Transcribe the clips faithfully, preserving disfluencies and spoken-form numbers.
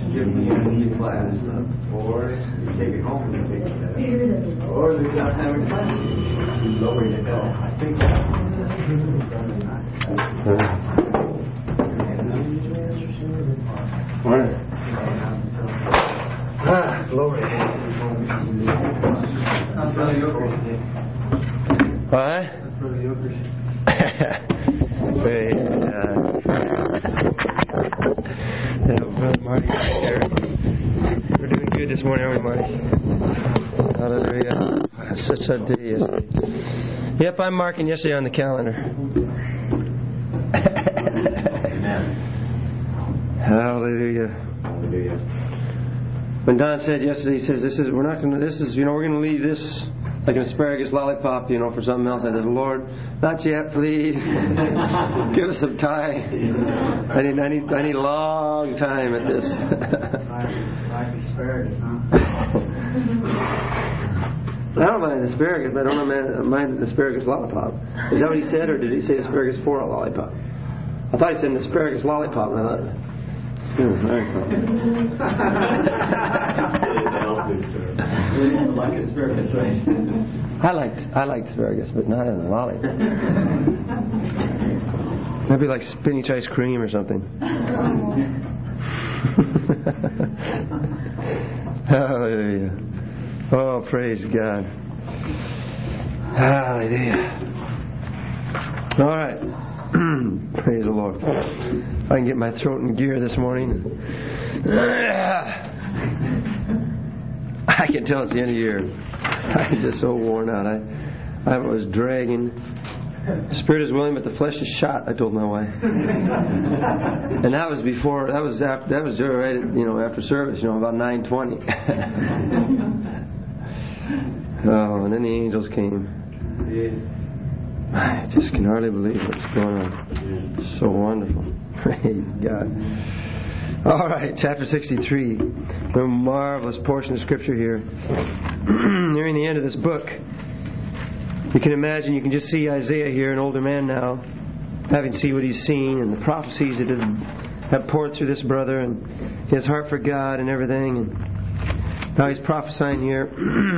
give me a few class, or you take it home and take it, or they're not having class. Lower it down. I think Morning. Ah, glory. What? Praise God. Yeah, Brother Marty right there. We're doing good this morning, aren't we, Marty? Hallelujah. Such a day yesterday. Yep, I'm marking yesterday on the calendar. Hallelujah. Hallelujah. When Don said yesterday, he says, "This is we're not going to. This is you know we're going to leave this like an asparagus lollipop, you know, for something else." I said, "Lord, not yet, please. Give us some time. I need, I need, I need a long time at this." like asparagus, huh? I don't mind asparagus, but I don't mind, mind asparagus lollipop. Is that what he said, or did he say asparagus for a lollipop? I thought he said an asparagus lollipop, and I thought. Like asparagus, right? I liked I liked asparagus, but not in a lolly. Maybe like spinach ice cream or something. Hallelujah! Oh, praise God! Hallelujah! All right. Praise the Lord. I can get my throat in gear this morning. I can tell it's the end of the year. I'm just so worn out. I, I was dragging. The spirit is willing, but the flesh is shot. I told my wife, and that was before. That was after. That was right. You know, after service. You know, about nine twenty. Oh, and then the angels came. I just can hardly believe what's going on. So wonderful. Praise God. All right, chapter sixty-three. A marvelous portion of Scripture here. Nearing the end of this book. You can imagine, you can just see Isaiah here, an older man now, having seen what he's seen and the prophecies that have poured through this brother and his heart for God and everything. And now he's prophesying here.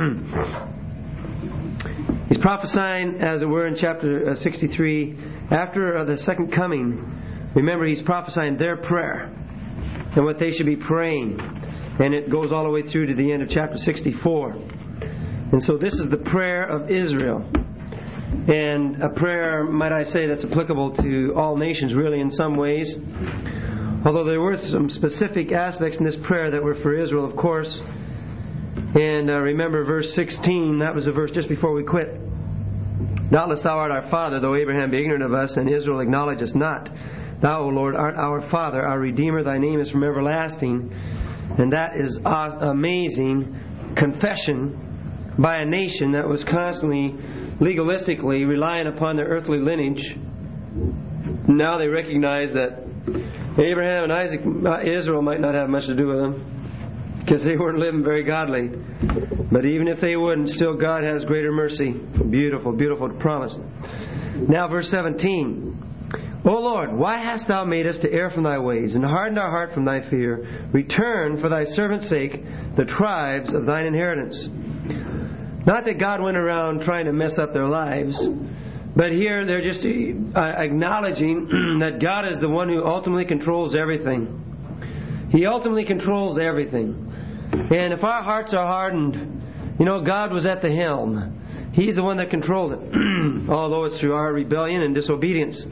He's prophesying, as it were, in chapter sixty-three, after uh, the second coming. Remember, he's prophesying their prayer and what they should be praying. And it goes all the way through to the end of chapter sixty-four. And so this is the prayer of Israel. And a prayer, might I say, that's applicable to all nations, really, in some ways. Although there were some specific aspects in this prayer that were for Israel, of course. And uh, remember verse sixteen, that was the verse just before we quit. "Doubtless thou art our father, though Abraham be ignorant of us, and Israel acknowledge us not. Thou, O Lord, art our father, our Redeemer, thy name is from everlasting." And that is amazing confession by a nation that was constantly, legalistically, relying upon their earthly lineage. Now they recognize that Abraham and Isaac, Israel might not have much to do with them, because they weren't living very godly. But even if they wouldn't, still God has greater mercy. Beautiful, beautiful promise. Now verse seventeen. "O Lord, why hast thou made us to err from thy ways, and hardened our heart from thy fear? Return, for thy servant's sake, the tribes of thine inheritance." Not that God went around trying to mess up their lives, but here they're just acknowledging that God is the one who ultimately controls everything. He ultimately controls everything. And if our hearts are hardened, you know, God was at the helm. He's the one that controls it, although it's through our rebellion and disobedience.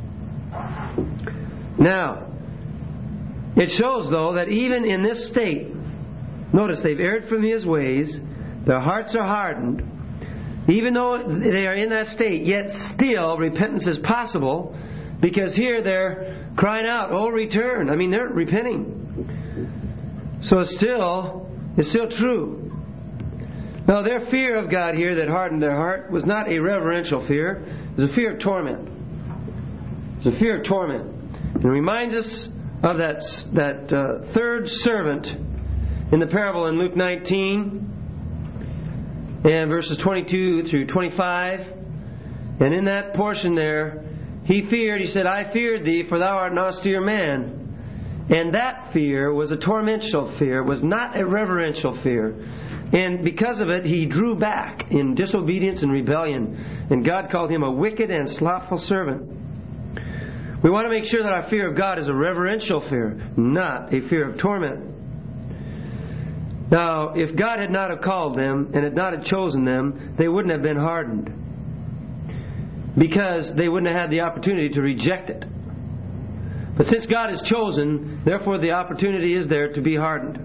Now, it shows, though, that even in this state, notice they've erred from His ways, their hearts are hardened. Even though they are in that state, yet still repentance is possible, because here they're crying out, "Oh, return." I mean, they're repenting. So it's still, it's still true. Now, their fear of God here that hardened their heart was not a reverential fear. It was a fear of torment. It was a fear of torment. And it reminds us of that, that uh, third servant in the parable in Luke nineteen, and verses twenty-two through twenty-five. And in that portion there, he feared, he said, "I feared thee, for thou art an austere man." And that fear was a torrential fear. It was not a reverential fear. And because of it, he drew back in disobedience and rebellion. And God called him a wicked and slothful servant. We want to make sure that our fear of God is a reverential fear, not a fear of torment. Now, if God had not have called them and had not have chosen them, they wouldn't have been hardened. Because they wouldn't have had the opportunity to reject it. But since God has chosen, therefore the opportunity is there to be hardened.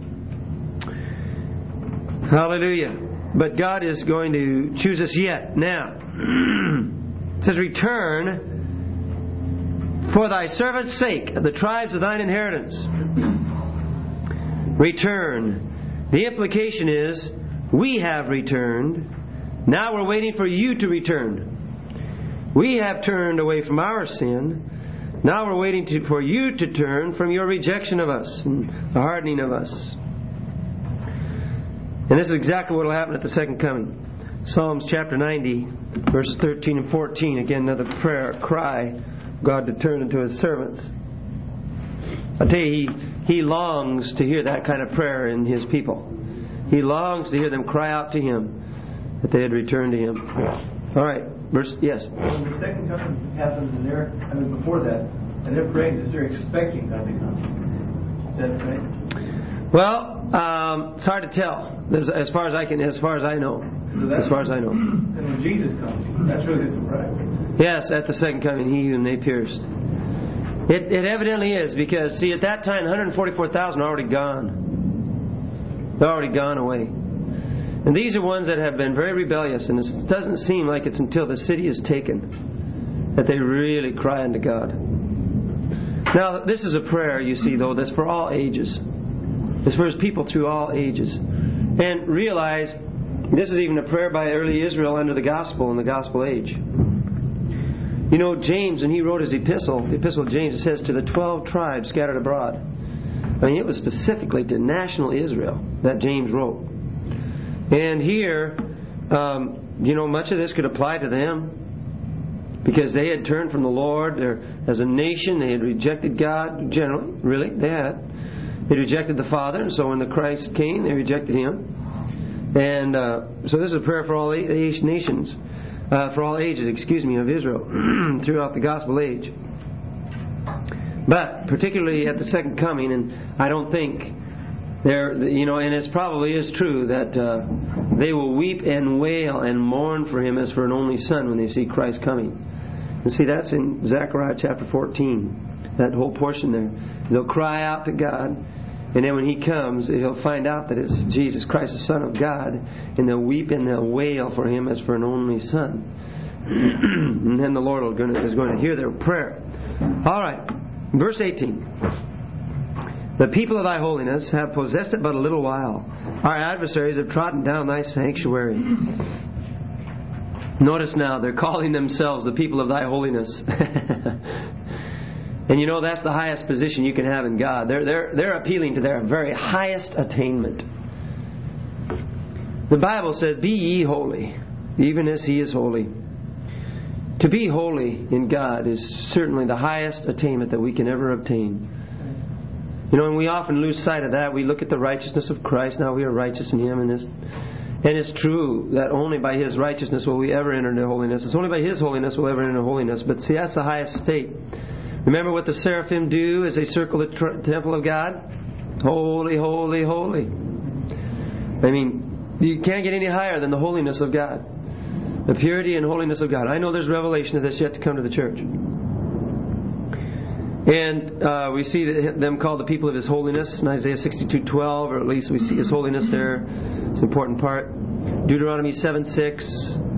Hallelujah. But God is going to choose us yet. Now, it says, return for thy servant's sake, the tribes of thine inheritance. Return. The implication is, we have returned. Now we're waiting for you to return. We have turned away from our sin. Now we're waiting to, for you to turn from your rejection of us and the hardening of us. And this is exactly what will happen at the second coming. Psalms chapter ninety, verses thirteen and fourteen. Again, another prayer, cry, God to turn into His servants. I tell you, He, he longs to hear that kind of prayer in His people. He longs to hear them cry out to Him that they had returned to Him. All right, verse, yes. When the second coming happens, and they're, I mean, before that, and they're praying this, they're expecting God to come. Is that right? Well, um, it's hard to tell. As, as far as I can, as far as I know, So as far as I know. And when Jesus comes, that's really a surprise. Yes, at the second coming, He whom they pierced. It, it evidently is, because see, at that time, one hundred forty-four thousand are already gone. They're already gone away. And these are ones that have been very rebellious, and it doesn't seem like it's until the city is taken that they really cry unto God. Now, this is a prayer, you see, though, that's for all ages. It's for His people through all ages. And realize, this is even a prayer by early Israel under the gospel in the gospel age. You know, James, when he wrote his epistle, the epistle of James, it says, to the twelve tribes scattered abroad. I mean, it was specifically to national Israel that James wrote. And here, um, you know, much of this could apply to them. Because they had turned from the Lord. They're, as a nation, they had rejected God. Generally, really, they had. They rejected the Father, and so when the Christ came, they rejected Him. And uh, so this is a prayer for all age nations. Uh, for all ages, excuse me, of Israel throughout the gospel age. But particularly at the second coming, and I don't think there, you know, and it probably is true that uh, they will weep and wail and mourn for Him as for an only son when they see Christ coming. And see, that's in Zechariah chapter fourteen, that whole portion there. They'll cry out to God. And then when He comes, He'll find out that it's Jesus Christ, the Son of God, and they'll weep and they'll wail for Him as for an only son. And then the Lord is going to hear their prayer. All right, verse eighteen. The people of Thy holiness have possessed it but a little while. Our adversaries have trodden down Thy sanctuary. Notice now, they're calling themselves the people of Thy holiness. And you know, that's the highest position you can have in God. They're, they're, they're appealing to their very highest attainment. The Bible says, be ye holy, even as He is holy. To be holy in God is certainly the highest attainment that we can ever obtain. You know, and we often lose sight of that. We look at the righteousness of Christ. Now we are righteous in Him. And it's, and it's true that only by His righteousness will we ever enter into holiness. It's only by His holiness we'll ever enter into holiness. But see, that's the highest state. Remember what the seraphim do as they circle the tr- temple of God? Holy, holy, holy. I mean, you can't get any higher than the holiness of God. The purity and holiness of God. I know there's revelation of this yet to come to the church. And uh, we see them called the people of His holiness in Isaiah sixty-two twelve, or at least we see His holiness there. It's an important part. Deuteronomy seven six.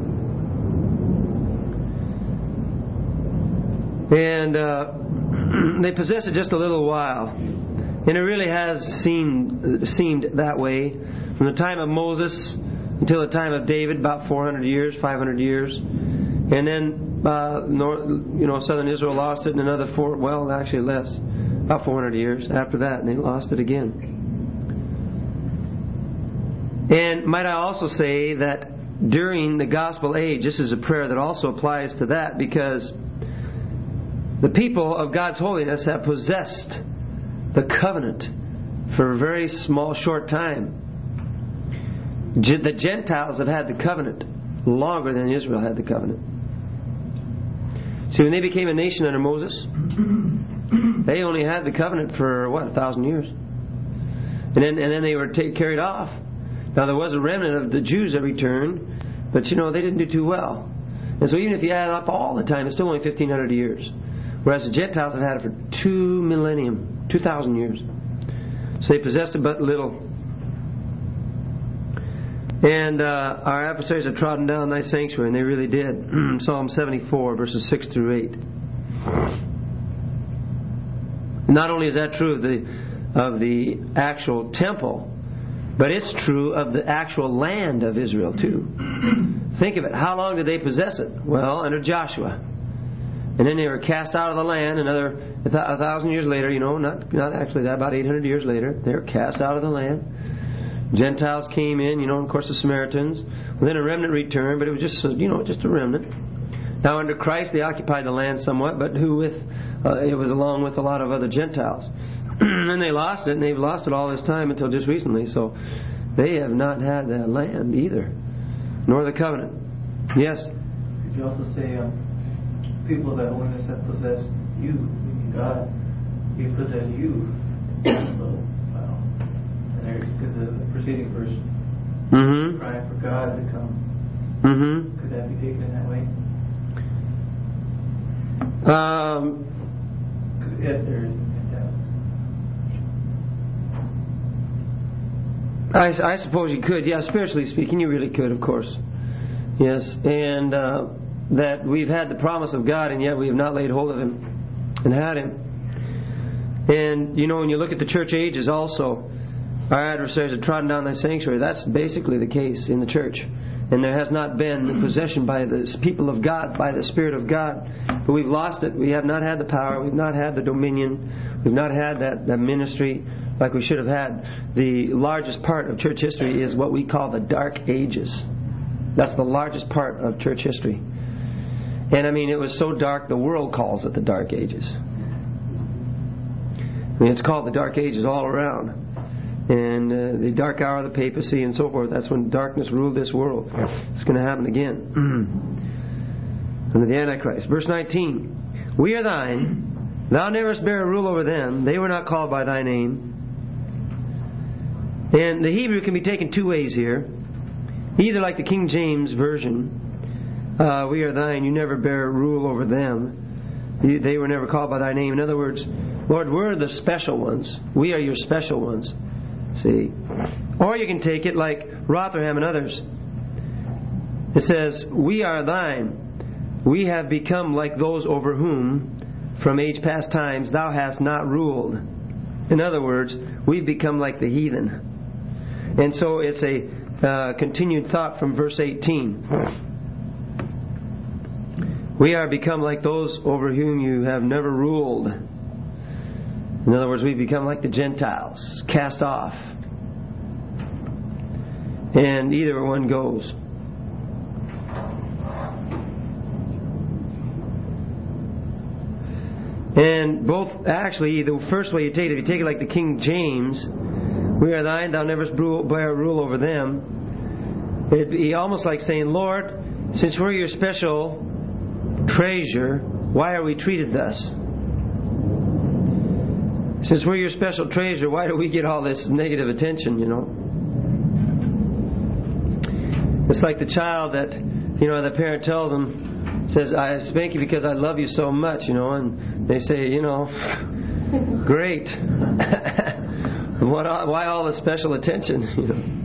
And uh, they possess it just a little while. And it really has seemed, seemed that way from the time of Moses until the time of David, about four hundred years, five hundred years. And then, uh, north, you know, southern Israel lost it in another four, well, actually less, about four hundred years after that, and they lost it again. And might I also say that during the gospel age, this is a prayer that also applies to that, because the people of God's holiness have possessed the covenant for a very small, short time. The Gentiles have had the covenant longer than Israel had the covenant. See, when they became a nation under Moses, they only had the covenant for, what, a thousand years. And then, and then they were take, carried off. Now, there was a remnant of the Jews that returned, but, you know, they didn't do too well. And so even if you add up all the time, it's still only fifteen hundred years. Whereas the Gentiles have had it for two millennium, two thousand years. So they possessed it but little. And uh, our adversaries have trodden down thy sanctuary, and they really did. Psalm seventy-four, verses six through eight. Not only is that true of the of the actual temple, but it's true of the actual land of Israel too. Think of it. How long did they possess it? Well, under Joshua. And then they were cast out of the land another a, th- a thousand years later, you know, not not actually that, about eight hundred years later. They were cast out of the land. Gentiles came in, you know, and of course the Samaritans. Well, then a remnant returned, but it was just, you know, just a remnant. Now under Christ they occupied the land somewhat, but who with, uh, it was along with a lot of other Gentiles. And they lost it, and they've lost it all this time until just recently. So they have not had that land either, nor the covenant. Yes? Could you also say um, people that witness that possess you, God, He possess you? So, wow. Because the preceding verse, mm-hmm. crying for God to come. Mm-hmm. Could that be taken in that way? Um. Because if there is. I, I suppose you could. Yeah, spiritually speaking, you really could, of course. Yes, and uh, that we've had the promise of God, and yet we have not laid hold of Him and had Him. And, you know, when you look at the church ages also, our adversaries have trodden down thy sanctuary. That's basically the case in the church. And there has not been the possession by the people of God, by the Spirit of God. But we've lost it. We have not had the power. We've not had the dominion. We've not had that, that ministry like we should have had. The largest part of church history is what we call the Dark Ages. That's the largest part of church history. And I mean, it was so dark, the world calls it the Dark Ages. I mean, it's called the Dark Ages all around. And uh, the dark hour of the papacy and so forth, that's when darkness ruled this world. It's going to happen again. Under the Antichrist. Verse nineteen. We are thine. Thou neverst bear a rule over them. They were not called by thy name. And the Hebrew can be taken two ways here. Either like the King James Version, uh, we are thine, you never bear rule over them. You, they were never called by thy name. In other words, Lord, we're the special ones. We are your special ones. See? Or you can take it like Rotherham and others. It says, we are thine. We have become like those over whom, from age past times, thou hast not ruled. In other words, we've become like the heathen. And so it's a uh, continued thought from verse eighteen. We are become like those over whom you have never ruled. In other words, we've become like the Gentiles, cast off. And either one goes. And both, actually, the first way you take it, if you take it like the King James, we are thine, thou never bear rule over them. It'd be almost like saying, Lord, since we're your special treasure, why are we treated thus? Since we're your special treasure, why do we get all this negative attention, you know? It's like the child that, you know, the parent tells them, says, I spank you because I love you so much, you know, and they say, you know, great. what, why all the special attention, you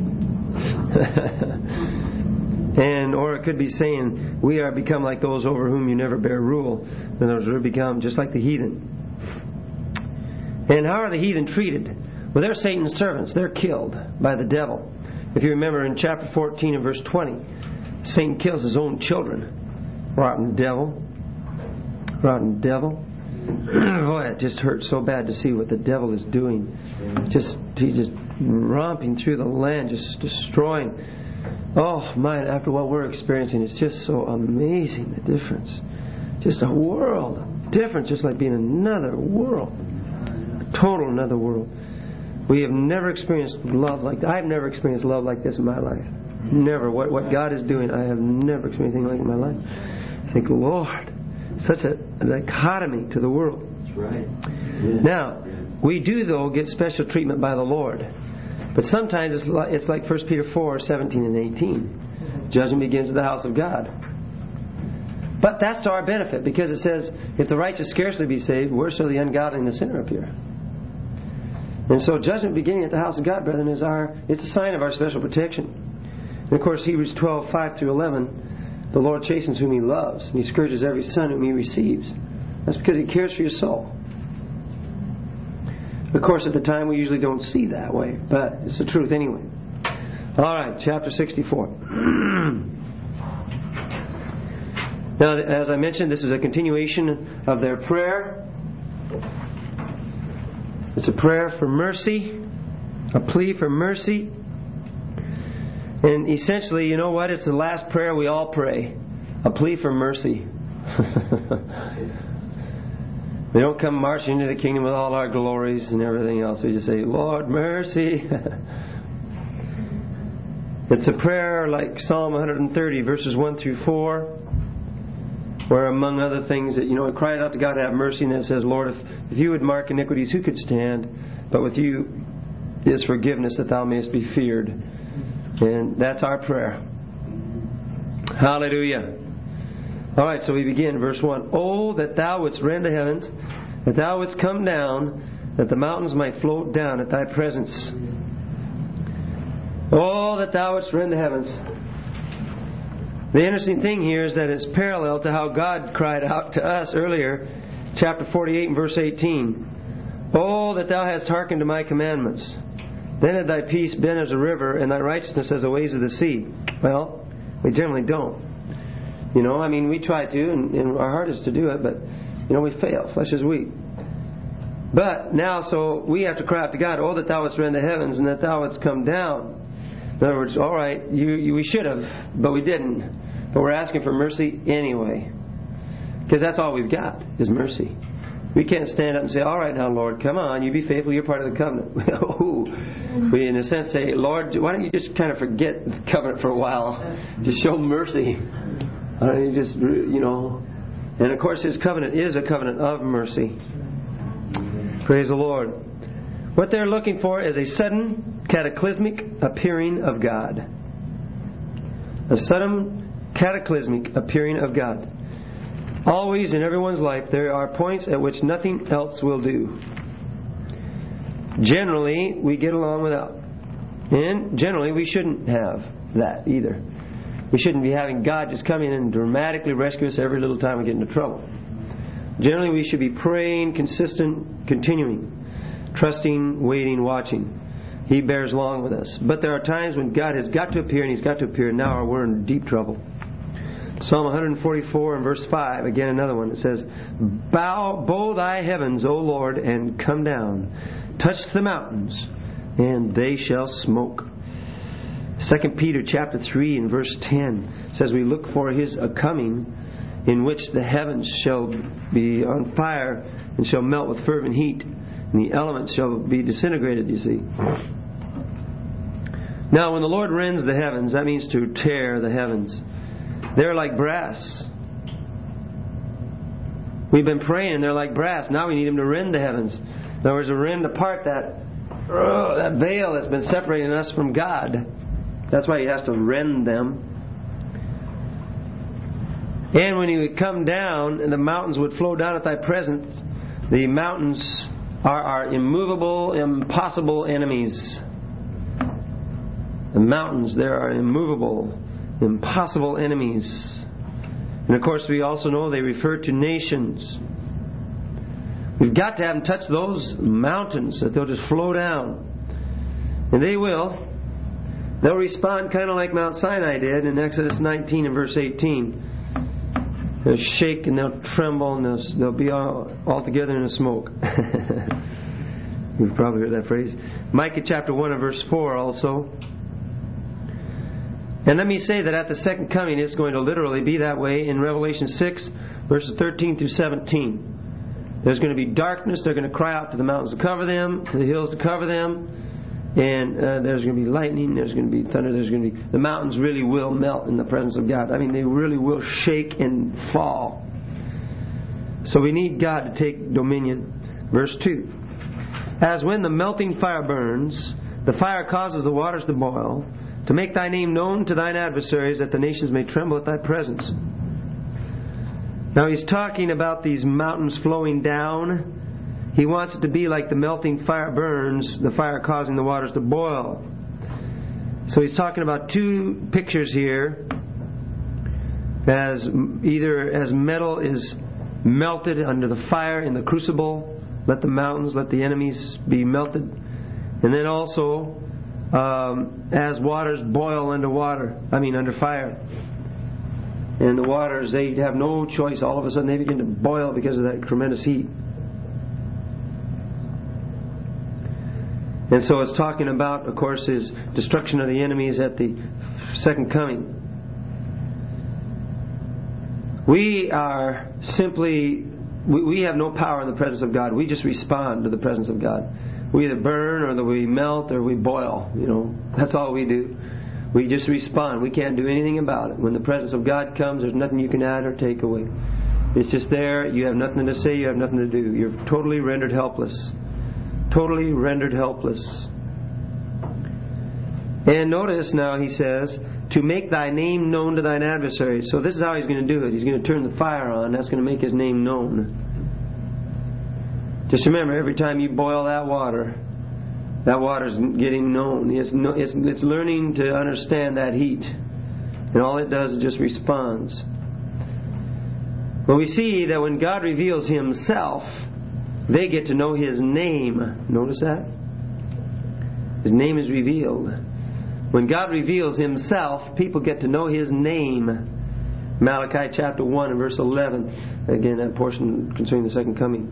know? And, or it could be saying, we are become like those over whom you never bear rule. In other words, we become just like the heathen. And how are the heathen treated? Well, they're Satan's servants. They're killed by the devil. If you remember in chapter fourteen and verse twenty, Satan kills his own children. Rotten devil. Rotten devil. Boy, it just hurts so bad to see what the devil is doing. Just he's just romping through the land, just destroying. Oh, my, after what we're experiencing, it's just so amazing, the difference. Just a world of difference, just like being another world. A Total another world. We have never experienced love like that. I have never experienced love like this in my life. Never. What what God is doing, I have never experienced anything like it in my life. I think, Lord, such a dichotomy to the world. That's right. Now, we do, though, get special treatment by the Lord. But sometimes it's like, it's like First Peter four, seventeen and eighteen. Judgment begins at the house of God. But that's to our benefit, because it says, if the righteous scarcely be saved, where shall the ungodly and the sinner appear? And so judgment beginning at the house of God, brethren, is our it's a sign of our special protection. And of course, Hebrews twelve, five through eleven, the Lord chastens whom He loves, and He scourges every son whom He receives. That's because He cares for your soul. Of course, at the time, we usually don't see that way, but it's the truth anyway. All right, chapter sixty-four. Now, as I mentioned, this is a continuation of their prayer. It's a prayer for mercy, a plea for mercy. And essentially, you know what? It's the last prayer we all pray. A plea for mercy. We don't come marching into the kingdom with all our glories and everything else. We just say, Lord, mercy. It's a prayer like Psalm one thirty, verses one through four, where among other things that, you know, it cried out to God to have mercy, and it says, Lord, if, if you would mark iniquities, who could stand? But with you is forgiveness, that thou mayest be feared. And that's our prayer. Hallelujah. All right, so we begin, verse one. Oh, that thou wouldst rend the heavens, that thou wouldst come down, that the mountains might float down at thy presence. Oh, that thou wouldst rend the heavens. The interesting thing here is that it's parallel to how God cried out to us earlier, chapter forty-eight and verse eighteen. Oh, that thou hast hearkened to my commandments. Then had thy peace been as a river, and thy righteousness as the waves of the sea. Well, we generally don't. You know, I mean, we try to, and, and our heart is to do it, but, you know, we fail. Flesh is weak. But now, so we have to cry out to God, oh, that thou wouldst rend the heavens, and that thou wouldst come down. In other words, all right, you, you we should have, but we didn't. But we're asking for mercy anyway. Because that's all we've got, is mercy. We can't stand up and say, all right now, Lord, come on, you be faithful, you're part of the covenant. We, in a sense, say, Lord, why don't you just kind of forget the covenant for a while? Just show mercy. Why don't you just, you know... And of course, His covenant is a covenant of mercy. Praise the Lord. What they're looking for is a sudden, cataclysmic appearing of God. A sudden, cataclysmic appearing of God. Always in everyone's life, there are points at which nothing else will do. Generally, we get along without. And generally, we shouldn't have that either. We shouldn't be having God just come in and dramatically rescue us every little time we get into trouble. Generally, we should be praying, consistent, continuing, trusting, waiting, watching. He bears along with us. But there are times when God has got to appear, and He's got to appear now, or we're in deep trouble. Psalm one forty-four and verse five, again another one. It says, Bow, bow thy heavens, O Lord, and come down. Touch the mountains, and they shall smoke. Second Peter chapter three and verse ten says we look for His a coming, in which the heavens shall be on fire and shall melt with fervent heat, and the elements shall be disintegrated, you see. Now, when the Lord rends the heavens, that means to tear the heavens. They're like brass. We've been praying, they're like brass. Now we need Him to rend the heavens. In other words, to rend apart that, oh, that veil that's been separating us from God. That's why He has to rend them. And when He would come down, and the mountains would flow down at thy presence, the mountains are our immovable, impossible enemies. The mountains, they are immovable, impossible enemies. And of course, we also know they refer to nations. We've got to have them touch those mountains, that they'll just flow down. And they will. They'll respond kind of like Mount Sinai did in Exodus nineteen and verse eighteen. They'll shake and they'll tremble and they'll, they'll be all, all together in a smoke. You've probably heard that phrase. Micah chapter one and verse four also. And let me say that at the second coming it's going to literally be that way in Revelation six verses thirteen through seventeen. There's going to be darkness. They're going to cry out to the mountains to cover them, to the hills to cover them. And uh, there's going to be lightning. There's going to be thunder. There's going to be... The mountains really will melt in the presence of God. I mean, they really will shake and fall. So we need God to take dominion. Verse two. As when the melting fire burns, the fire causes the waters to boil, to make thy name known to thine adversaries, that the nations may tremble at thy presence. Now he's talking about these mountains flowing down. He wants it to be like the melting fire burns, the fire causing the waters to boil. So he's talking about two pictures here. As either as metal is melted under the fire in the crucible, let the mountains, let the enemies be melted. And then also um, as waters boil under water, I mean under fire. And the waters, they have no choice. All of a sudden they begin to boil because of that tremendous heat. And so it's talking about, of course, his destruction of the enemies at the second coming. We are simply, we, we have no power in the presence of God. We just respond to the presence of God. We either burn or we melt or we boil. You know, that's all we do. We just respond. We can't do anything about it. When the presence of God comes, there's nothing you can add or take away. It's just there. You have nothing to say. You have nothing to do. You're totally rendered helpless. Totally rendered helpless. And notice now he says, to make thy name known to thine adversaries. So this is how he's going to do it. He's going to turn the fire on. That's going to make his name known. Just remember, every time you boil that water, that water's getting known. It's, no, it's, it's learning to understand that heat. And all it does is just responds. But we see that when God reveals Himself, they get to know His name. Notice that? His name is revealed. When God reveals Himself, people get to know His name. Malachi chapter one and verse eleven. Again, that portion concerning the second coming.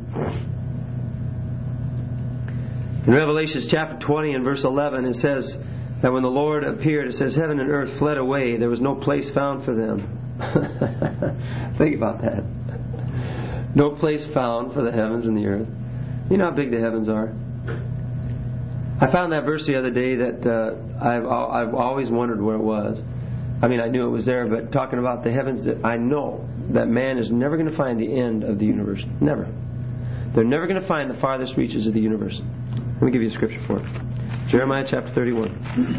In Revelation chapter twenty and verse eleven, it says that when the Lord appeared, it says, heaven and earth fled away. There was no place found for them. Think about that. No place found for the heavens and the earth. You know how big the heavens are. I found that verse the other day that uh, I've, I've always wondered where it was. I mean, I knew it was there, but talking about the heavens, I know that man is never going to find the end of the universe. Never. They're never going to find the farthest reaches of the universe. Let me give you a scripture for it. Jeremiah chapter thirty-one.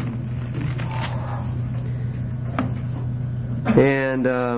And uh,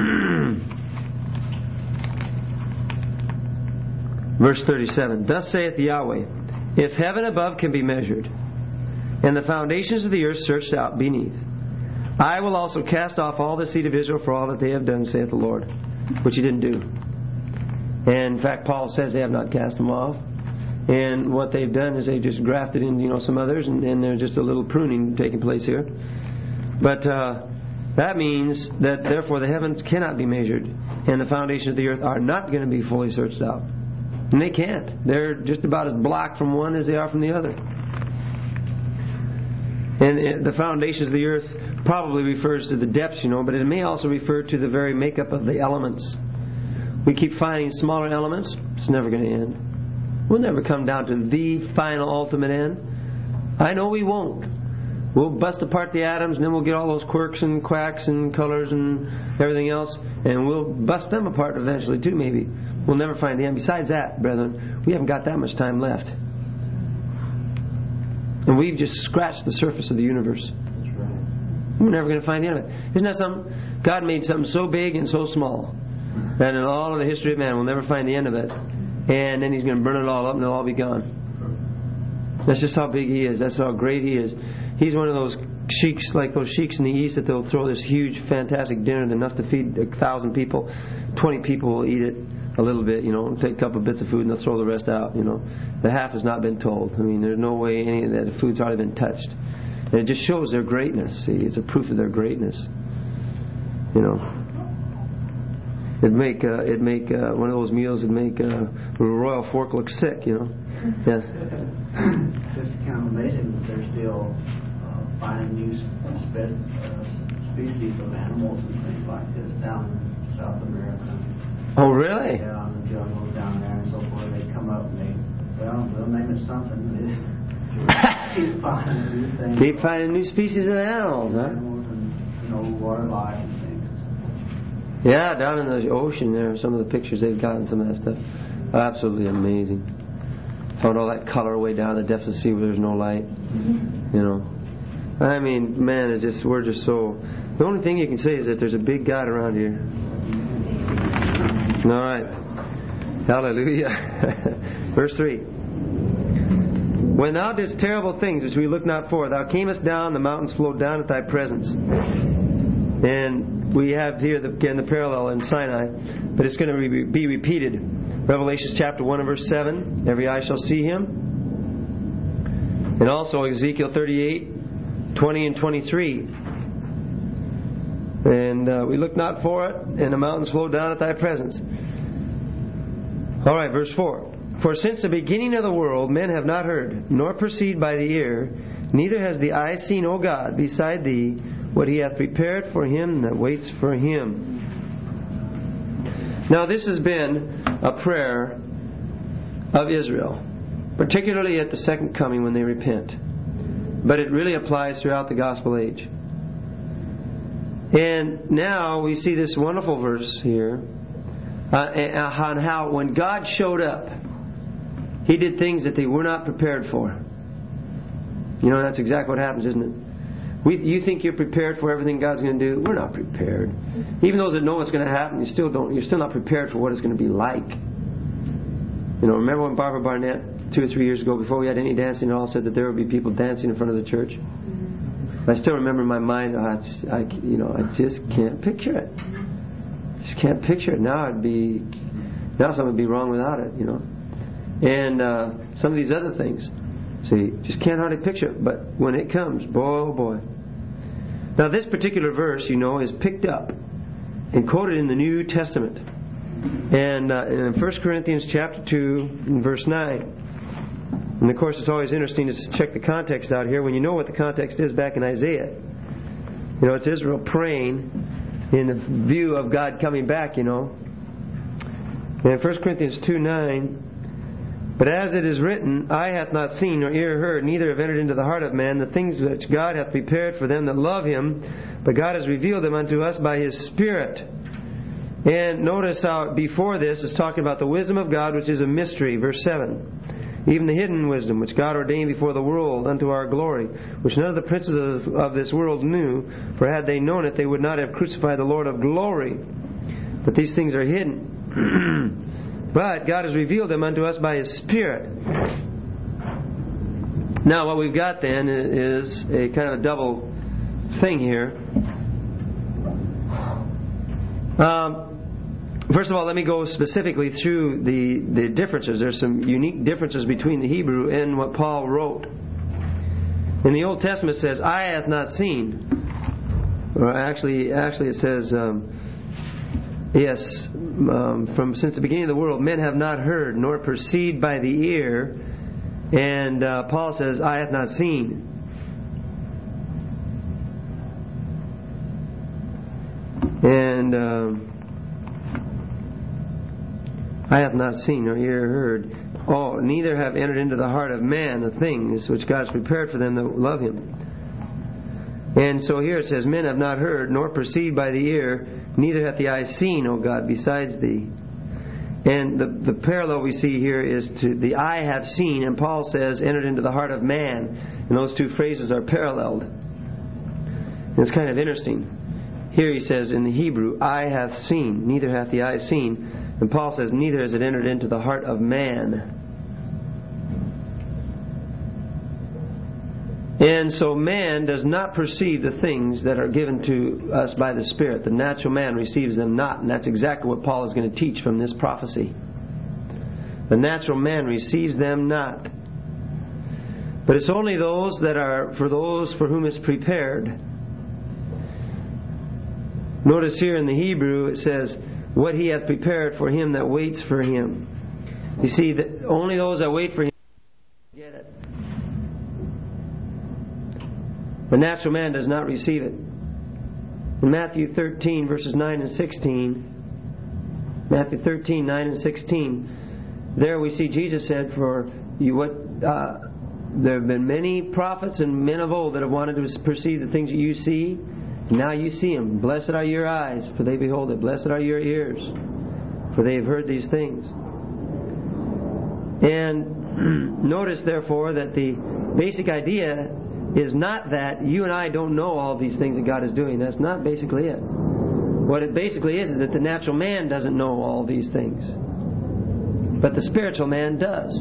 verse thirty-seven. Thus saith Yahweh, if heaven above can be measured, and the foundations of the earth searched out beneath, I will also cast off all the seed of Israel for all that they have done, saith the Lord. Which He didn't do. And in fact, Paul says they have not cast them off. And what they've done is they've just grafted in, you know, some others, and, and there's just a little pruning taking place here. But uh, that means that therefore the heavens cannot be measured, and the foundations of the earth are not going to be fully searched out. And they can't. They're just about as blocked from one as they are from the other. And the foundations of the earth probably refers to the depths, you know, but it may also refer to the very makeup of the elements. We keep finding smaller elements. It's never going to end. We'll never come down to the final ultimate end. I know we won't. We'll bust apart the atoms, and then we'll get all those quirks and quacks and colors and everything else, and we'll bust them apart eventually too, maybe. We'll never find the end. Besides that, brethren, we haven't got that much time left. And we've just scratched the surface of the universe. That's right. We're never going to find the end of it. Isn't that something? God made something so big and so small that in all of the history of man, we'll never find the end of it. And then He's going to burn it all up and it'll all be gone. That's just how big He is. That's how great He is. He's one of those sheiks, like those sheiks in the East, that they'll throw this huge, fantastic dinner enough to feed a thousand people. Twenty people will eat it a little bit, you know, take a couple of bits of food and they'll throw the rest out, you know. The half has not been told. I mean, there's no way any of that the food's already been touched. And it just shows their greatness. See, it's a proof of their greatness. You know. It'd make uh, it'd make uh, one of those meals would make uh, a royal fork look sick, you know. Yes. It's kind of amazing that they're still uh, finding new spe- uh, species of animals and things like this down in South America. Oh, really? Yeah, on the juggles down there and so forth. They come up and they, well, they'll name it something. They just keep finding new things. Keep finding new species of animals, huh? Animals and, you know, water life and things. Yeah, down in the ocean there, some of the pictures they've gotten, some of that stuff. Absolutely amazing. Found all that color way down in the depths of the sea where there's no light. You know. I mean, man, it's just, we're just so... The only thing you can say is that there's a big God around here. All right. Hallelujah. Verse three. When thou didst terrible things which we looked not for, thou camest down, the mountains flowed down at thy presence. And we have here, the, again, the parallel in Sinai, but it's going to be, be repeated. Revelation chapter one and verse seven, every eye shall see Him. And also Ezekiel thirty-eight, twenty and twenty-three. And uh, we looked not for it, and the mountains flowed down at thy presence. All right, verse four. For since the beginning of the world men have not heard, nor perceived by the ear, neither has the eye seen, O God, beside thee, what He hath prepared for him that waits for Him. Now this has been a prayer of Israel, particularly at the second coming when they repent. But it really applies throughout the gospel age. And now we see this wonderful verse here uh, on how when God showed up, He did things that they were not prepared for. You know, that's exactly what happens, isn't it? We, you think you're prepared for everything God's going to do? We're not prepared. Even those that know what's going to happen, you still don't. You're still not prepared for what it's going to be like. You know, remember when Barbara Barnett two or three years ago, before we had any dancing at all, said that there would be people dancing in front of the church? I still remember in my mind, oh, it's, I, you know, I just can't picture it. Just can't picture it. Now it'd be, now something would be wrong without it, you know. And uh, some of these other things, see, just can't hardly picture it. But when it comes, boy, oh boy. Now this particular verse, you know, is picked up and quoted in the New Testament, and uh, in First Corinthians chapter two, and verse nine. And of course, it's always interesting to check the context out here when you know what the context is back in Isaiah. You know, it's Israel praying in the view of God coming back, you know. And in First Corinthians two nine, but as it is written, eye hath not seen, nor ear heard, neither have entered into the heart of man the things which God hath prepared for them that love Him, but God has revealed them unto us by His Spirit. And notice how before this is talking about the wisdom of God, which is a mystery, verse seven. Even the hidden wisdom, which God ordained before the world unto our glory, which none of the princes of this world knew, for had they known it, they would not have crucified the Lord of glory. But these things are hidden. But God has revealed them unto us by His Spirit. Now what we've got then is a kind of a double thing here. Um, first of all, let me go specifically through the, the differences. There's some unique differences between the Hebrew and what Paul wrote. In the Old Testament it says, eye hath not seen. Or actually, actually it says, um, yes, um, from since the beginning of the world, men have not heard, nor perceived by the ear. And uh, Paul says, eye hath not seen. And um, I have not seen nor ear heard. Oh, neither have entered into the heart of man the things which God has prepared for them that love Him. And so here it says, men have not heard, nor perceived by the ear, neither hath the eye seen, O God, besides Thee. And the, the parallel we see here is to the eye have seen, and Paul says, entered into the heart of man. And those two phrases are paralleled. And it's kind of interesting. Here he says in the Hebrew, eye hath seen, neither hath the eye seen. And Paul says, neither has it entered into the heart of man. And so man does not perceive the things that are given to us by the Spirit. The natural man receives them not. And that's exactly what Paul is going to teach from this prophecy. The natural man receives them not. But it's only those that are, for those for whom it's prepared. Notice here in the Hebrew it says, what He hath prepared for him that waits for Him. You see, that only those that wait for Him get it. The natural man does not receive it. In Matthew thirteen, verses nine and sixteen, Matthew thirteen, nine and sixteen. There we see Jesus said, "For you, what uh, there have been many prophets and men of old that have wanted to perceive the things that you see. Now you see them. Blessed are your eyes, for they behold it. Blessed are your ears, for they have heard these things." And notice, therefore, that the basic idea is not that you and I don't know all these things that God is doing. That's not basically it. What it basically is is that the natural man doesn't know all these things, but the spiritual man does.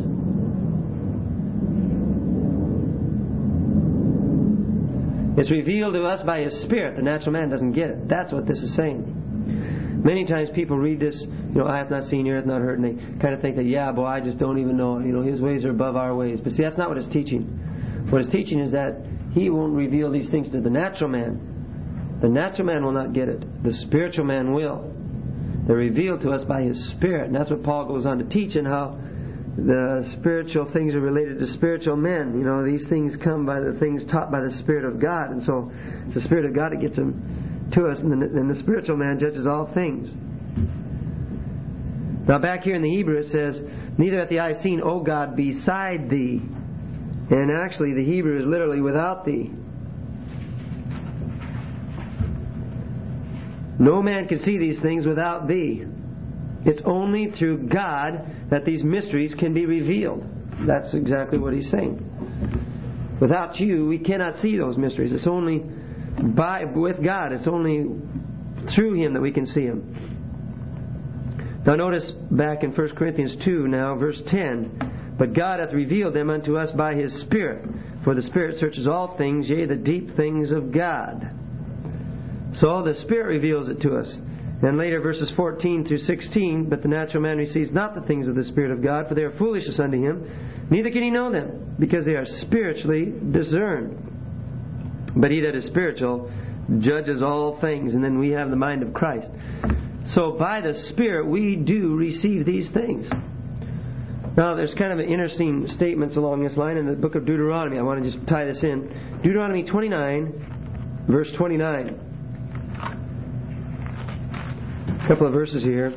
It's revealed to us by His Spirit. The natural man doesn't get it. That's what this is saying. Many times people read this, you know, "I have not seen, ear hath not heard," and they kind of think that, yeah, boy, I just don't even know. You know, His ways are above our ways. But see, that's not what it's teaching. What it's teaching is that He won't reveal these things to the natural man. The natural man will not get it. The spiritual man will. They're revealed to us by His Spirit. And that's what Paul goes on to teach, and how the spiritual things are related to spiritual men. You know, these things come by the things taught by the Spirit of God. And so it's the Spirit of God that gets them to us, and the, and the spiritual man judges all things. Now back here in the Hebrew it says, "Neither hath the eye seen, O God, beside Thee." And actually the Hebrew is literally "without Thee." No man can see these things without Thee. It's only through God that these mysteries can be revealed. That's exactly what he's saying. Without you, we cannot see those mysteries. It's only by with God. It's only through Him that we can see Him. Now notice back in First Corinthians two now, verse ten. "But God hath revealed them unto us by His Spirit. For the Spirit searches all things, yea, the deep things of God." So the Spirit reveals it to us. And later verses fourteen through sixteen, "But the natural man receives not the things of the Spirit of God, for they are foolishness unto him, neither can he know them, because they are spiritually discerned. But he that is spiritual judges all things." And then we have the mind of Christ. So by the Spirit we do receive these things. Now there's kind of interesting statements along this line in the book of Deuteronomy. I want to just tie this in. Deuteronomy twenty-nine, verse twenty-nine. A couple of verses here.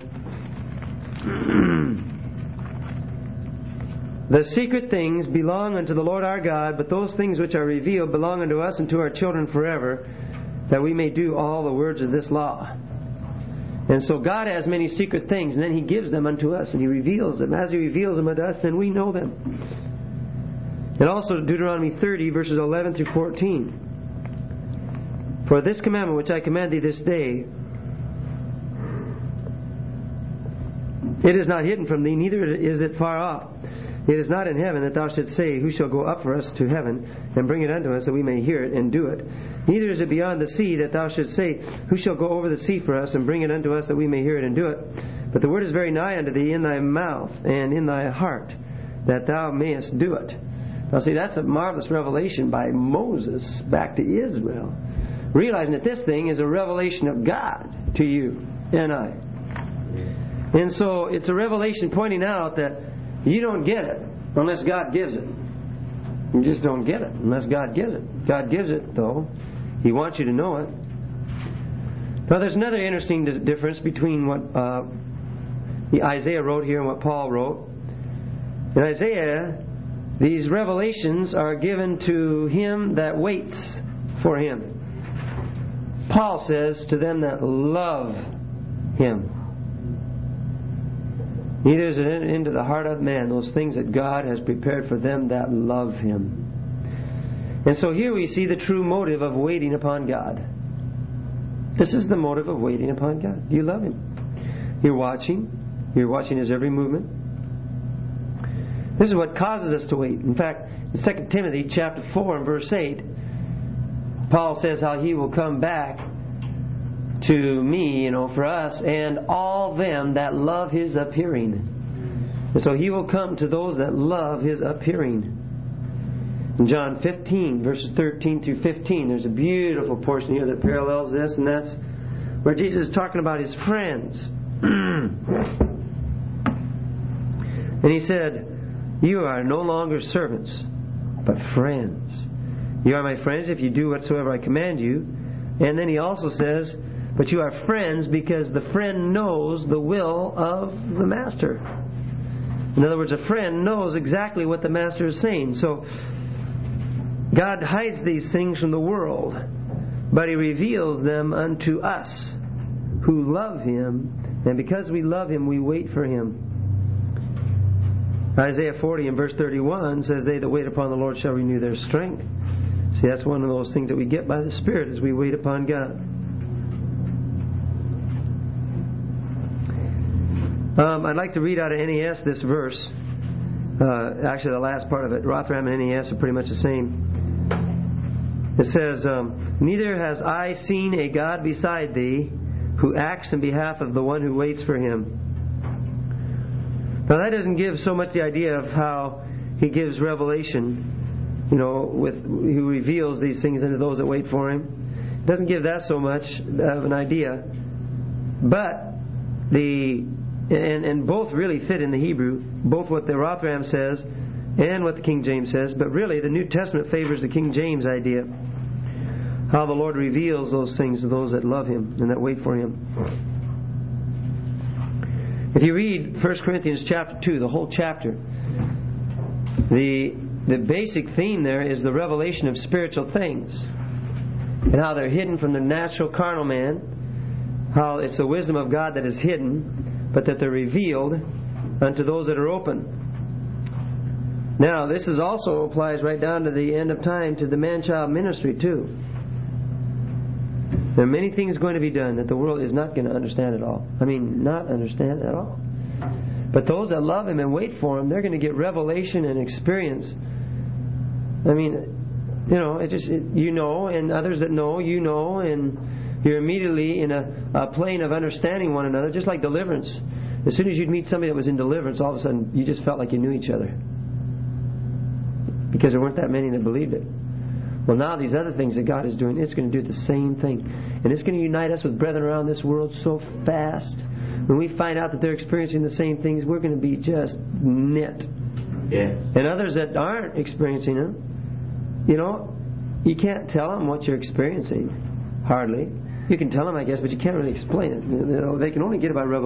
"The secret things belong unto the Lord our God, but those things which are revealed belong unto us and to our children forever, that we may do all the words of this law." And so God has many secret things, and then He gives them unto us, and He reveals them. As He reveals them unto us, then we know them. And also Deuteronomy thirty, verses eleven through fourteen. "For this commandment which I command thee this day, it is not hidden from thee, neither is it far off. It is not in heaven, that thou shouldst say, Who shall go up for us to heaven, and bring it unto us, that we may hear it and do it? Neither is it beyond the sea, that thou shouldst say, Who shall go over the sea for us, and bring it unto us, that we may hear it and do it? But the word is very nigh unto thee, in thy mouth and in thy heart, that thou mayest do it." Now see, that's a marvelous revelation by Moses back to Israel, realizing that this thing is a revelation of God to you and I. And so it's a revelation pointing out that you don't get it unless God gives it. You just don't get it unless God gives it. God gives it, though. He wants you to know it. Now there's another interesting difference between what uh, the Isaiah wrote here and what Paul wrote. In Isaiah, these revelations are given to him that waits for Him. Paul says, to them that love Him. Neither is it into the heart of man those things that God has prepared for them that love Him. And so here we see the true motive of waiting upon God. This is the motive of waiting upon God. You love Him. You're watching. You're watching His every movement. This is what causes us to wait. In fact, in Second Timothy chapter four and verse eight, Paul says how He will come back to me, you know, for us, and all them that love His appearing. And so He will come to those that love His appearing. In John fifteen, verses thirteen through fifteen, there's a beautiful portion here that parallels this, and that's where Jesus is talking about His friends. And He said, You are no longer servants, but friends. You are my friends if you do whatsoever I command you. And then He also says, But you are friends because the friend knows the will of the master. In other words, a friend knows exactly what the master is saying. So God hides these things from the world, but He reveals them unto us who love Him. And because we love Him, we wait for Him. Isaiah forty and verse thirty-one says, "They that wait upon the Lord shall renew their strength." See, that's one of those things that we get by the Spirit as we wait upon God. Um, I'd like to read out of N A S this verse. Uh, actually, the last part of it. Rotherham and N A S are pretty much the same. It says, um, "Neither has eye seen a God beside thee, who acts in behalf of the one who waits for Him." Now that doesn't give so much the idea of how He gives revelation, you know, with who reveals these things unto those that wait for Him. It doesn't give that so much of an idea. But the and, and both really fit in the Hebrew, both what the Rotherham says and what the King James says. But really, the New Testament favors the King James idea, how the Lord reveals those things to those that love Him and that wait for Him. If you read First Corinthians chapter two, the whole chapter, the the basic theme there is the revelation of spiritual things and how they're hidden from the natural carnal man, how it's the wisdom of God that is hidden, but that they're revealed unto those that are open. Now, this is also applies right down to the end of time to the man-child ministry too. There are many things going to be done that the world is not going to understand at all. I mean, not understand at all. But those that love Him and wait for Him, they're going to get revelation and experience. I mean, you know, it just it, you know, and others that know, you know, and you're immediately in a, a plane of understanding one another, just like deliverance. As soon as you'd meet somebody that was in deliverance, all of a sudden you just felt like you knew each other, because there weren't that many that believed it. Well, now these other things that God is doing, it's going to do the same thing. And it's going to unite us with brethren around this world so fast. When we find out that they're experiencing the same things, we're going to be just knit. Yeah. And others that aren't experiencing them, you know, you can't tell them what you're experiencing. Hardly. You can tell them, I guess, but you can't really explain it. You know, they can only get it by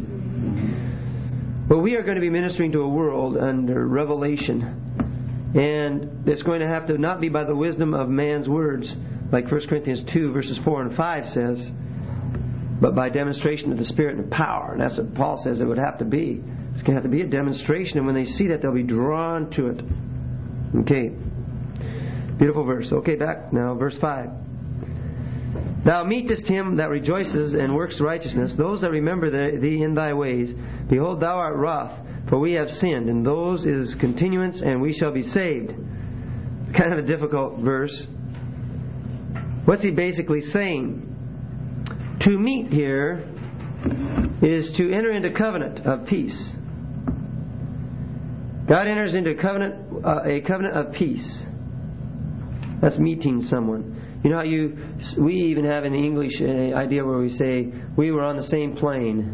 revelation. But we are going to be ministering to a world under revelation. And it's going to have to not be by the wisdom of man's words, like First Corinthians two verses four and five says, but by demonstration of the Spirit and power. And that's what Paul says it would have to be. It's going to have to be a demonstration, and when they see that, they'll be drawn to it. Okay. Beautiful verse. Okay, back now, verse five. "Thou meetest him that rejoices and works righteousness, those that remember thee in thy ways. Behold, thou art wroth, for we have sinned, and those is continuance, and we shall be saved." Kind of a difficult verse. What's he basically saying? To meet here is to enter into covenant of peace. God enters into a covenant, uh, a covenant of peace. That's meeting someone. You know how you, we even have in the English an idea where we say, we were on the same plane.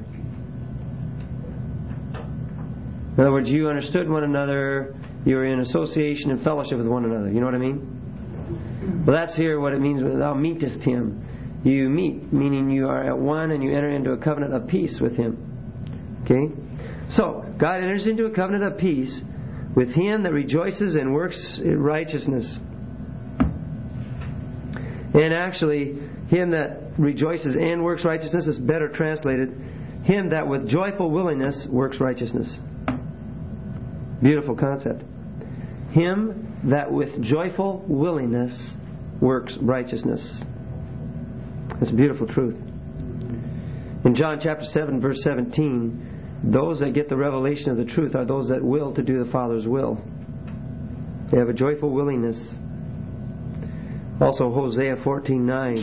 In other words, you understood one another, you were in association and fellowship with one another. You know what I mean? Well, that's here what it means when thou meetest him. You meet, meaning you are at one and you enter into a covenant of peace with Him. Okay? So, God enters into a covenant of peace with him that rejoices and works righteousness. And actually, him that rejoices and works righteousness is better translated, him that with joyful willingness works righteousness. Beautiful concept. Him that with joyful willingness works righteousness. That's a beautiful truth. In John chapter seven, verse seventeen, those that get the revelation of the truth are those that will to do the Father's will. They have a joyful willingness. Also Hosea fourteen nine.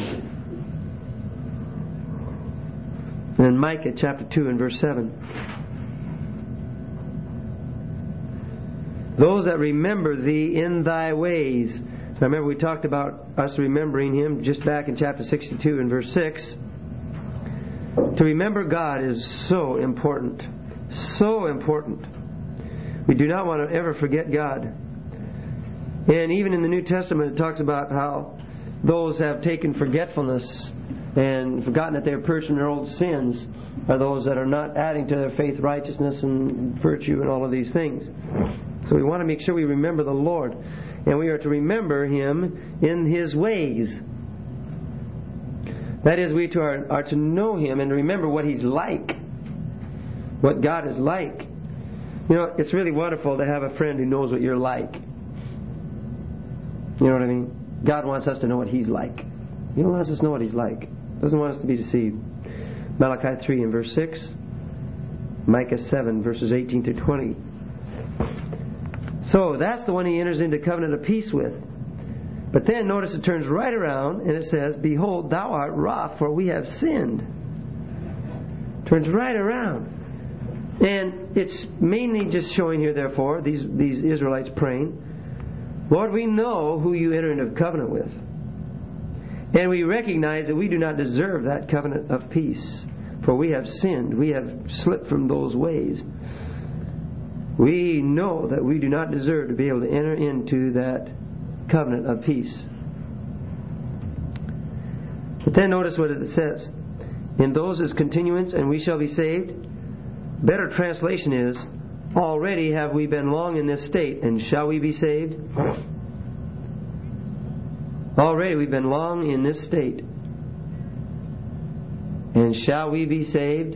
And then Micah chapter two and verse seven. Those that remember thee in thy ways. So remember we talked about us remembering him just back in chapter sixty-two and verse six. To remember God is so important. So important. We do not want to ever forget God. And even in the New Testament it talks about how those have taken forgetfulness and forgotten that they are purged from their old sins are those that are not adding to their faith righteousness and virtue and all of these things. So we want to make sure we remember the Lord, and we are to remember Him in His ways. That is, we are, are to know Him and remember what He's like, what God is like. You know, it's really wonderful to have a friend who knows what you're like. You know what I mean? God wants us to know what He's like. He wants us to know what He's like. He doesn't want us to be deceived. Malachi three and verse six. Micah seven verses eighteen to twenty. So that's the one He enters into covenant of peace with. But then notice it turns right around and it says, "Behold, thou art wroth, for we have sinned." Turns right around. And it's mainly just showing here, therefore, these, these Israelites praying, "Lord, we know who you enter into covenant with. And we recognize that we do not deserve that covenant of peace. For we have sinned. We have slipped from those ways. We know that we do not deserve to be able to enter into that covenant of peace." But then notice what it says. "In those is continuance, and we shall be saved." Better translation is, "Already have we been long in this state, and shall we be saved?" Already we've been long in this state, and shall we be saved?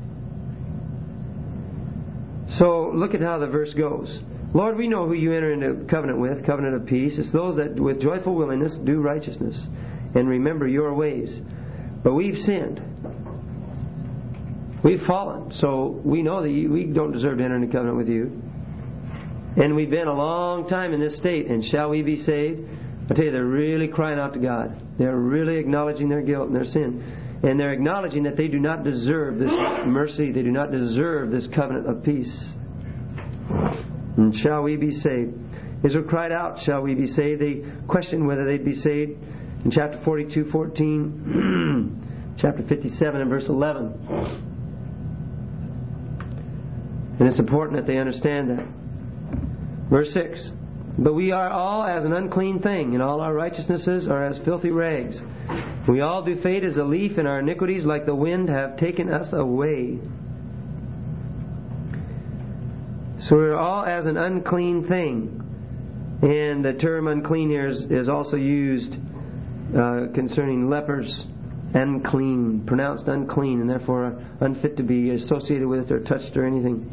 So look at how the verse goes. "Lord, we know who you enter into covenant with, covenant of peace. It's those that with joyful willingness do righteousness and remember your ways. But we've sinned. We've fallen. So we know that you, we don't deserve to enter into covenant with you. And we've been a long time in this state, and shall we be saved?" I tell you, they're really crying out to God. They're really acknowledging their guilt and their sin. And they're acknowledging that they do not deserve this mercy. They do not deserve this covenant of peace. And shall we be saved? Israel cried out, "Shall we be saved?" They questioned whether they'd be saved. In chapter forty-two, fourteen, chapter fifty-seven and verse eleven. And it's important that they understand that. Verse six. "But we are all as an unclean thing, and all our righteousnesses are as filthy rags. We all do fade as a leaf, and our iniquities like the wind have taken us away." So we're all as an unclean thing. And the term unclean here is, is also used uh, concerning lepers. Unclean, pronounced unclean, and therefore unfit to be associated with or touched or anything.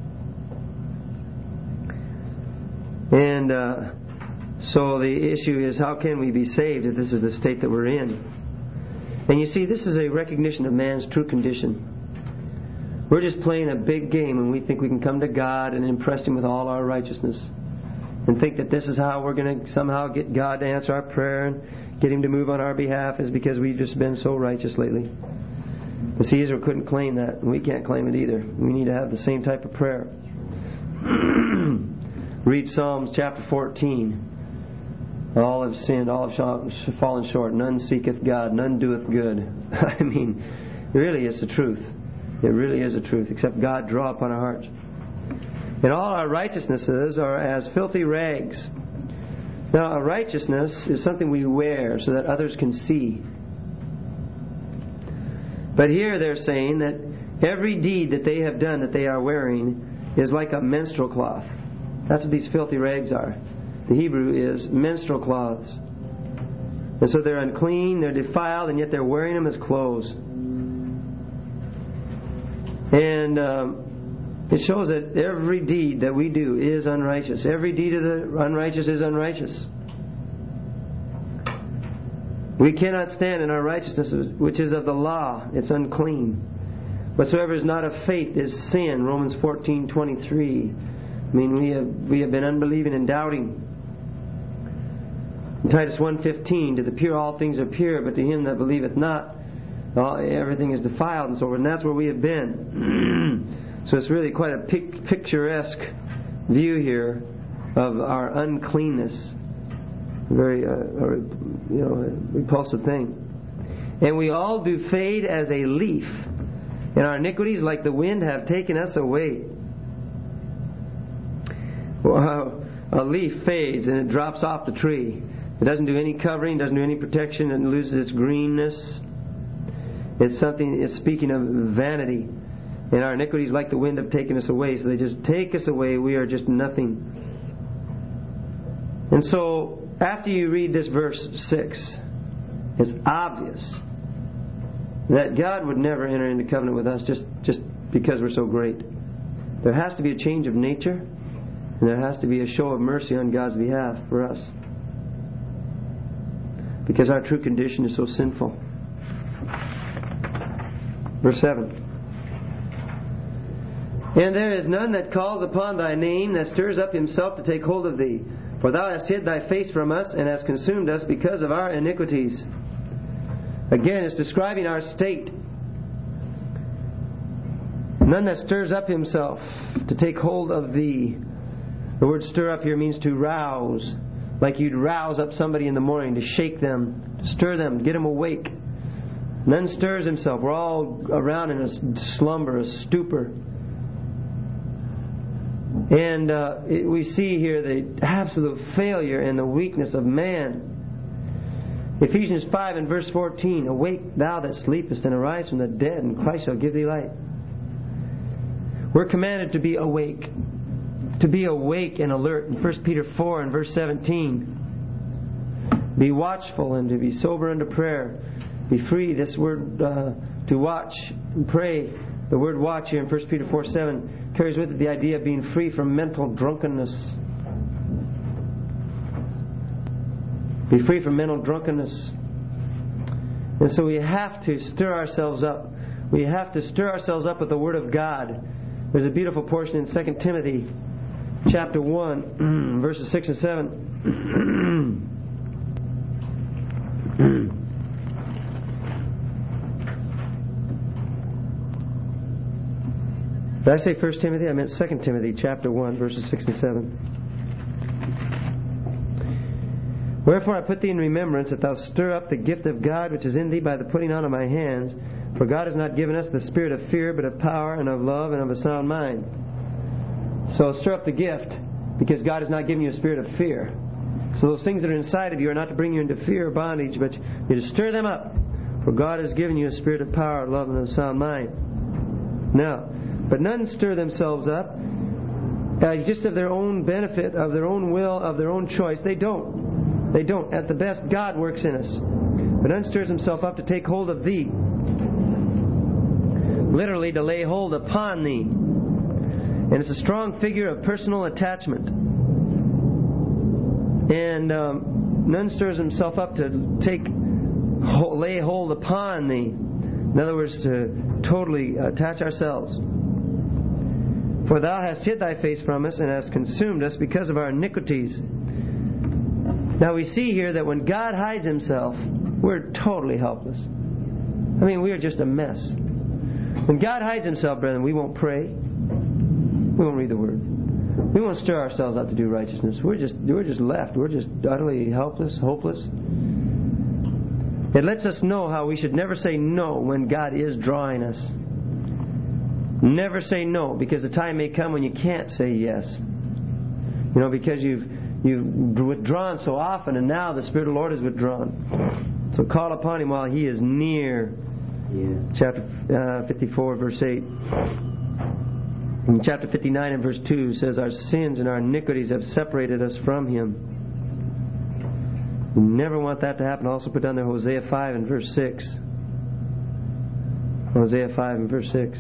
And uh, so the issue is, how can we be saved if this is the state that we're in? And you see, this is a recognition of man's true condition. We're just playing a big game when we think we can come to God and impress Him with all our righteousness, and think that this is how we're going to somehow get God to answer our prayer and get Him to move on our behalf, is because we've just been so righteous lately. You see, Israel couldn't claim that, and we can't claim it either. We need to have the same type of prayer. Read Psalms chapter fourteen. "All have sinned, all have fallen short. None seeketh God, none doeth good." I mean, really it's the truth. It really is the truth, except God draw upon our hearts. "And all our righteousnesses are as filthy rags." Now, a righteousness is something we wear so that others can see. But here they're saying that every deed that they have done that they are wearing is like a menstrual cloth. That's what these filthy rags are. The Hebrew is menstrual cloths. And so they're unclean, they're defiled, and yet they're wearing them as clothes. And um, it shows that every deed that we do is unrighteous. Every deed of the unrighteous is unrighteous. We cannot stand in our righteousness, which is of the law. It's unclean. Whatsoever is not of faith is sin. Romans fourteen twenty-three. I mean, we have we have been unbelieving and doubting. In Titus one fifteen, to the pure all things are pure, but to him that believeth not, all, everything is defiled, and so forth. And that's where we have been. So it's really quite a pic- picturesque view here of our uncleanness. Very, uh, or, you know, repulsive thing. "And we all do fade as a leaf, and our iniquities like the wind have taken us away." Well, a leaf fades and it drops off the tree. It doesn't do any covering, doesn't do any protection, and loses its greenness. It's something, it's speaking of vanity. And our iniquities, like the wind, have taken us away. So they just take us away. We are just nothing. And so, after you read this verse six, it's obvious that God would never enter into covenant with us just, just because we're so great. There has to be a change of nature, and there has to be a show of mercy on God's behalf for us. Because our true condition is so sinful. Verse seven. And there is none that calls upon thy name, that stirs up himself to take hold of thee. For thou hast hid thy face from us, and hast consumed us because of our iniquities. Again, it's describing our state. None that stirs up himself to take hold of thee. The word stir up here means to rouse. Like you'd rouse up somebody in the morning, to shake them, to stir them, get them awake. None stirs himself. We're all around in a slumber, a stupor. And uh, it, we see here the absolute failure and the weakness of man. Ephesians five and verse fourteen, awake thou that sleepest, and arise from the dead, and Christ shall give thee light. We're commanded to be awake. To be awake and alert. In First Peter four and verse seventeen, be watchful and to be sober unto prayer. Be free. This word uh, to watch and pray, the word watch here in First Peter four seven carries with it the idea of being free from mental drunkenness. Be free from mental drunkenness. And so we have to stir ourselves up. We have to stir ourselves up with the Word of God. There's a beautiful portion in Second Timothy chapter one, verses six and seven. Did I say First Timothy? I meant Second Timothy chapter one, verses six and seven. Wherefore I put thee in remembrance that thou stir up the gift of God which is in thee by the putting on of my hands. For God has not given us the spirit of fear, but of power and of love and of a sound mind. So stir up the gift, because God has not given you a spirit of fear. So those things that are inside of you are not to bring you into fear or bondage, but you're to stir them up. For God has given you a spirit of power, love, and of a sound mind. Now, but none stir themselves up uh, just of their own benefit, of their own will, of their own choice. They don't. They don't. At the best, God works in us. But none stirs himself up to take hold of thee. Literally, to lay hold upon thee. And it's a strong figure of personal attachment. And um, none stirs himself up to take, lay hold upon thee. In other words, to totally attach ourselves. For thou hast hid thy face from us, and hast consumed us because of our iniquities. Now we see here that when God hides himself, we're totally helpless. I mean, we are just a mess. When God hides himself, brethren, we won't pray. We won't read the Word. We won't stir ourselves up to do righteousness. We're just we're just left. We're just utterly helpless, hopeless. It lets us know how we should never say no when God is drawing us. Never say no, because the time may come when you can't say yes. You know, because you've you've withdrawn so often, and now the Spirit of the Lord is withdrawn. So call upon Him while He is near. Yeah. Chapter uh, fifty-four, verse eight. In chapter fifty-nine and verse two says, our sins and our iniquities have separated us from Him. We never want that to happen. Also put down there Hosea five and verse six. Hosea five and verse six.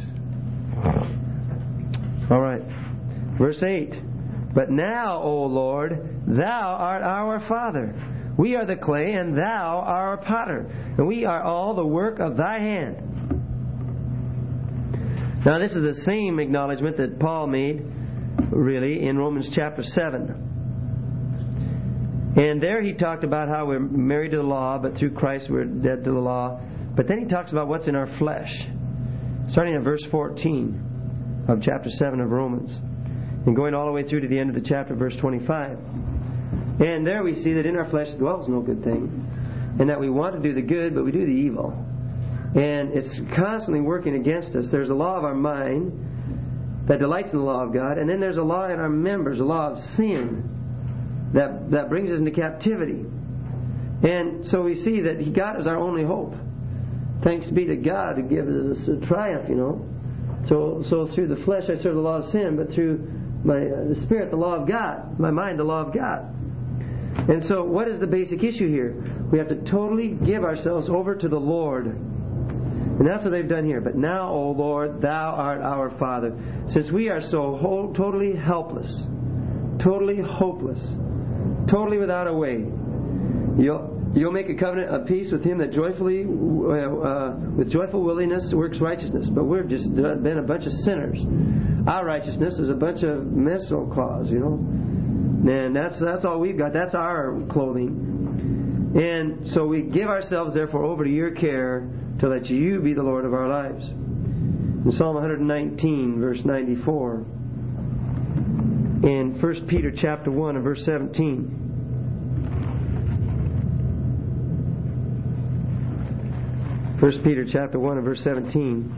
All right. Verse eight. But now, O Lord, Thou art our Father. We are the clay, and Thou art our potter. And we are all the work of Thy hand. Now, this is the same acknowledgement that Paul made, really, in Romans chapter seven. And there he talked about how we're married to the law, but through Christ we're dead to the law. But then he talks about what's in our flesh. Starting at verse fourteen of chapter seven of Romans. And going all the way through to the end of the chapter, verse twenty-five. And there we see that in our flesh dwells no good thing. And that we want to do the good, but we do the evil. And it's constantly working against us. There's a law of our mind that delights in the law of God. And then there's a law in our members, a law of sin, that, that brings us into captivity. And so we see that He God is our only hope. thanks be to God who gives us a triumph, you know. So, so through the flesh I serve the law of sin, but through my uh, the Spirit, the law of God. My mind, the law of God. And so, what is the basic issue here? We have to totally give ourselves over to the Lord. And that's what they've done here. But now, O Lord, Thou art our Father. Since we are so whole, totally helpless, totally hopeless, totally without a way, you'll You'll make a covenant of peace with him that joyfully, uh, with joyful willingness works righteousness. But we've just been a bunch of sinners. Our righteousness is a bunch of menstrual cloths, you know. And that's that's all we've got. That's our clothing. And so we give ourselves, therefore, over to your care to let you be the Lord of our lives. In Psalm one nineteen, verse ninety-four, in First Peter chapter one and verse seventeen. First Peter chapter one and verse seventeen.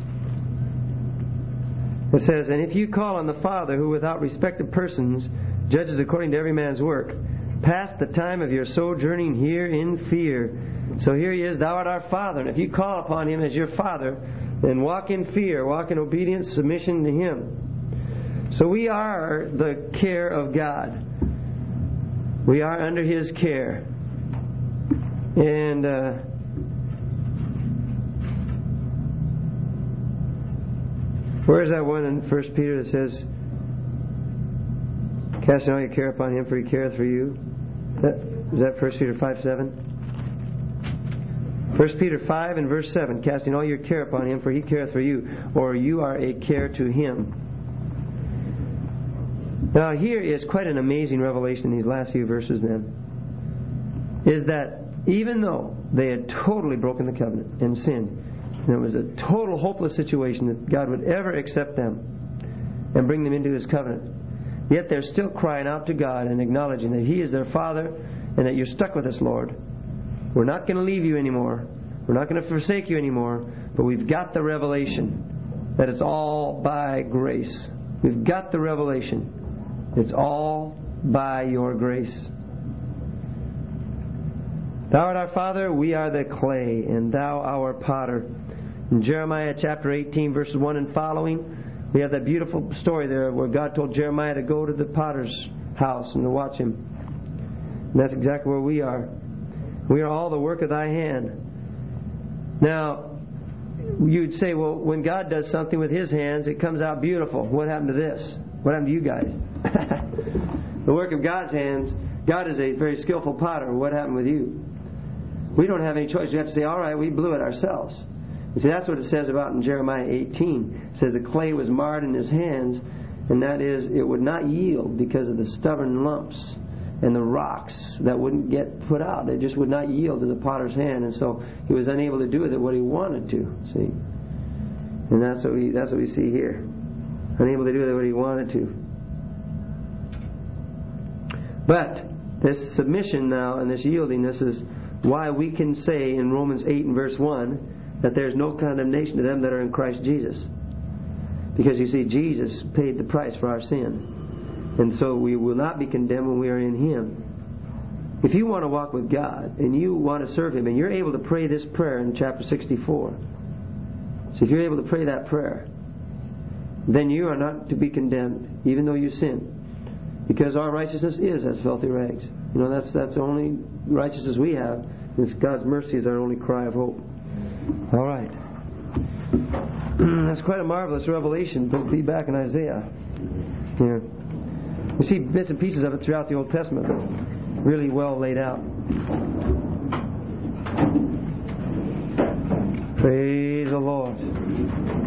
It says, "And if you call on the Father, who without respect of persons judges according to every man's work, pass the time of your sojourning here in fear." So here he is, Thou art our Father. And if you call upon Him as your Father, then walk in fear, walk in obedience, submission to Him. So we are the care of God. We are under His care. And uh, where is that one in First Peter that says, "Casting all your care upon Him, for He careth for you"? That, is that First Peter five seven? First Peter five and verse seven, "Casting all your care upon Him, for He careth for you," or you are a care to Him. Now here is quite an amazing revelation in these last few verses then. Is that even though they had totally broken the covenant and sinned, and it was a total hopeless situation that God would ever accept them and bring them into His covenant, yet they're still crying out to God and acknowledging that He is their Father and that you're stuck with us, Lord. We're not going to leave you anymore. We're not going to forsake you anymore. But we've got the revelation that it's all by grace. We've got the revelation. It's all by your grace. Thou art our Father, we are the clay, and Thou our potter. In Jeremiah chapter eighteen, verses one and following, we have that beautiful story there where God told Jeremiah to go to the potter's house and to watch him. And that's exactly where we are. We are all the work of Thy hand. Now, you'd say, well, when God does something with His hands, it comes out beautiful. What happened to this? What happened to you guys? The work of God's hands, God is a very skillful potter. What happened with you? We don't have any choice. We have to say, all right, we blew it ourselves. You see, that's what it says about in Jeremiah eighteen. It says the clay was marred in His hands, and that is, it would not yield because of the stubborn lumps and the rocks that wouldn't get put out. They just would not yield to the potter's hand, and so He was unable to do with it what He wanted to. See, and that's what we that's what we see here. Unable to do with it what He wanted to. But this submission now and this yielding, this is why we can say in Romans eight and verse one that there's no condemnation to them that are in Christ Jesus. Because you see, Jesus paid the price for our sin. And so we will not be condemned when we are in Him. If you want to walk with God and you want to serve Him and you're able to pray this prayer in chapter sixty-four, so if you're able to pray that prayer, then you are not to be condemned even though you sin. Because our righteousness is as filthy rags. You know, that's that's the only righteousness we have. It's God's mercy is our only cry of hope. All right. That's quite a marvelous revelation. But be back in Isaiah. Here. We see bits and pieces of it throughout the Old Testament, but really well laid out. Praise the Lord.